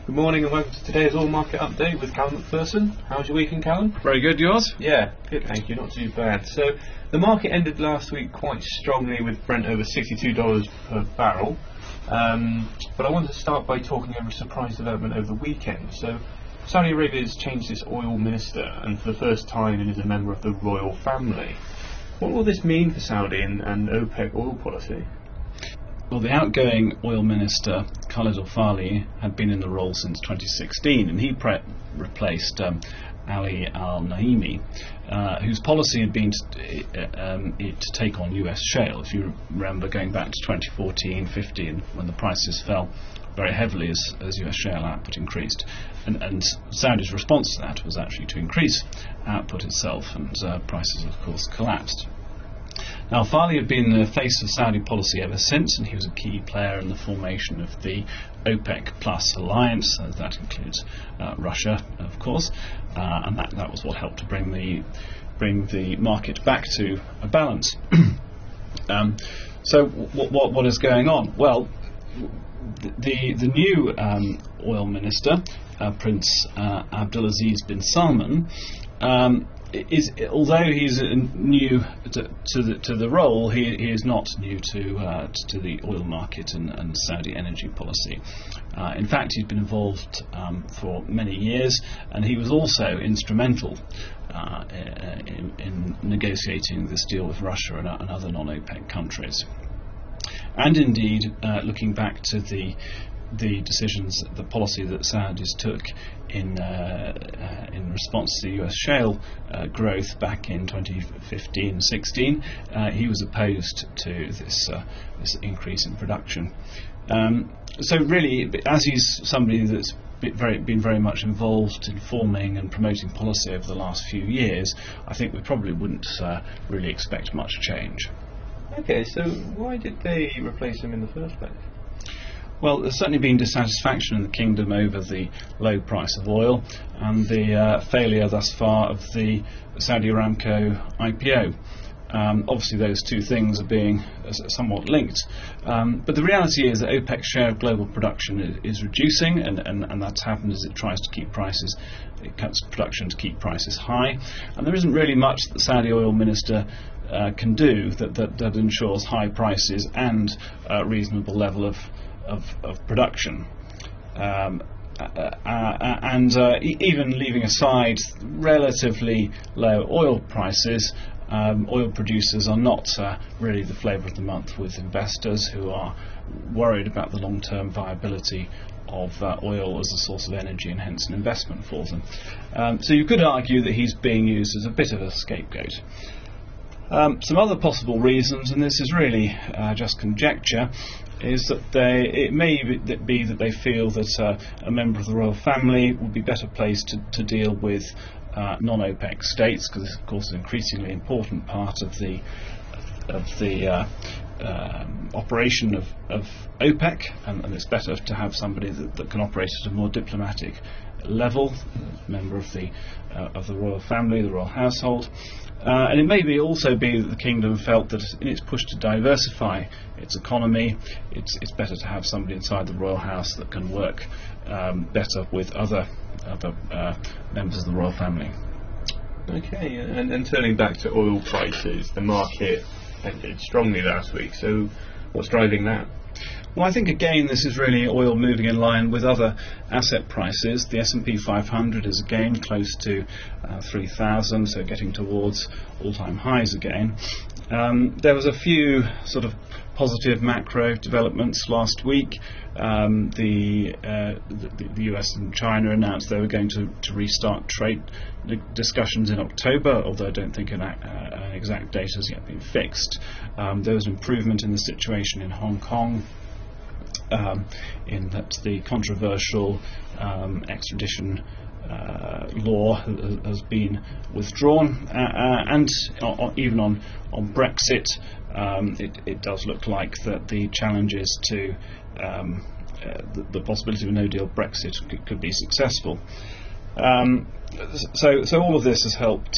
Good morning and welcome to today's Oil Market Update with Callum McPherson. How's your weekend, Callum? Very good, yours? Yeah, good, thank you, not too bad. So, the market ended last week quite strongly with Brent over $62 per barrel. But I wanted to start by talking over a surprise development over the weekend. So, Saudi Arabia has changed its oil minister, and for the first time it is a member of the royal family. What will this mean for Saudi and OPEC oil policy? Well, the outgoing oil minister, Khalid Al-Falih, had been in the role since 2016, and he replaced Ali Al-Naimi, whose policy had been to take on US shale. If you remember, going back to 2014-15, when the prices fell very heavily as US shale output increased, and Saudi's response to that was actually to increase output itself, and prices, of course, collapsed. Now, Farley had been the face of Saudi policy ever since, and he was a key player in the formation of the OPEC Plus alliance. That includes Russia, of course, and that was what helped to bring the market back to a balance. So, what is going on? Well, the new oil minister, Prince Abdulaziz bin Salman, although he's new to the role, he is not new to the oil market and Saudi energy policy. In fact, he's been involved for many years, and he was also instrumental in negotiating this deal with Russia and other non-OPEC countries. And indeed, looking back to the decisions, the policy that Saudis took in response to US shale growth back in 2015-16, he was opposed to this increase in production. So really, as he's somebody that's been very much involved in forming and promoting policy over the last few years, I think we probably wouldn't really expect much change. Okay, so why did they replace him in the first place? Well, there's certainly been dissatisfaction in the kingdom over the low price of oil and the failure thus far of the Saudi Aramco IPO. Obviously those two things are being somewhat linked, but the reality is that OPEC's share of global production is reducing, and that's happened as it tries to keep prices, it cuts production to keep prices high, and there isn't really much that the Saudi oil minister can do that ensures high prices and a reasonable level of production. Even leaving aside relatively low oil prices, oil producers are not really the flavour of the month with investors who are worried about the long-term viability of oil as a source of energy and hence an investment for them. So you could argue that he's being used as a bit of a scapegoat. Some other possible reasons, and this is really just conjecture, is that it may be that they feel that a member of the royal family would be better placed to deal with non-OPEC states, because this, of course, is an increasingly important part of the operation of OPEC, and it's better to have somebody that can operate at a more diplomatic level, member of the royal family, the royal household. And it may also be that the kingdom felt that in its push to diversify its economy, it's better to have somebody inside the royal house that can work better with other members of the royal family. Okay, and turning back to oil prices, the market ended strongly last week, so what's driving that? Well, I think again this is really oil moving in line with other asset prices. The S&P 500 is again close to 3,000, so getting towards all-time highs again. There was a few sort of positive macro developments last week. The US and China announced they were going to restart trade discussions in October, although I don't think an exact date has yet been fixed. There was an improvement in the situation in Hong Kong, in that the controversial extradition law has been withdrawn, and even on Brexit, it does look like that the challenges to the possibility of a no-deal Brexit could be successful. So all of this has helped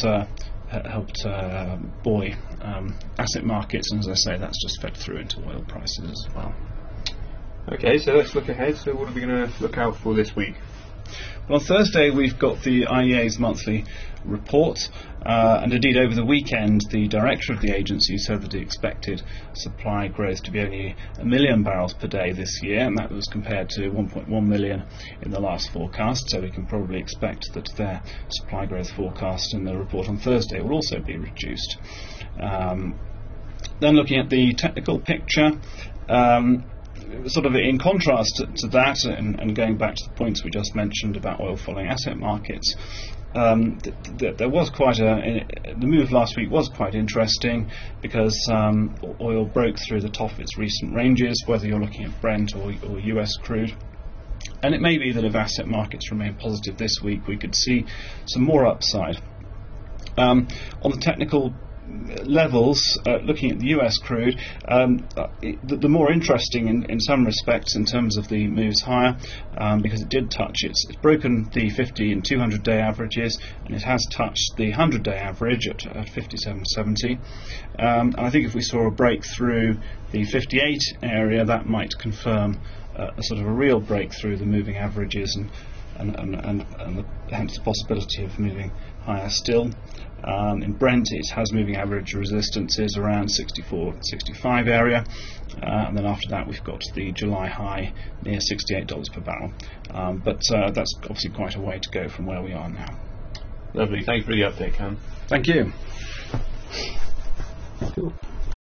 buoy asset markets, and as I say, that's just fed through into oil prices as well. Okay, so let's look ahead. So what are we going to look out for this week? Well, on Thursday we've got the IEA's monthly report, and indeed over the weekend the director of the agency said that he expected supply growth to be only 1 million barrels per day this year, and that was compared to 1.1 million in the last forecast, so we can probably expect that their supply growth forecast in the report on Thursday will also be reduced. Then looking at the technical picture, sort of in contrast to that, and going back to the points we just mentioned about oil following asset markets, there was quite the move last week was quite interesting because oil broke through the top of its recent ranges, whether you're looking at Brent or US crude. And it may be that if asset markets remain positive this week, we could see some more upside. On the technical levels, looking at the US crude, the more interesting in some respects in terms of the moves higher, because it did touch it's broken the 50 and 200 day averages, and it has touched the 100-day average at 57.70, and I think if we saw a break through the 58 area, that might confirm a sort of a real break through the moving averages, and hence the possibility of moving higher still. In Brent it has moving average resistances around 64-65 area, and then after that we've got the July high near $68 per barrel, but that's obviously quite a way to go from where we are now. Lovely, thank you for the update, Cam. Thank you. Cool.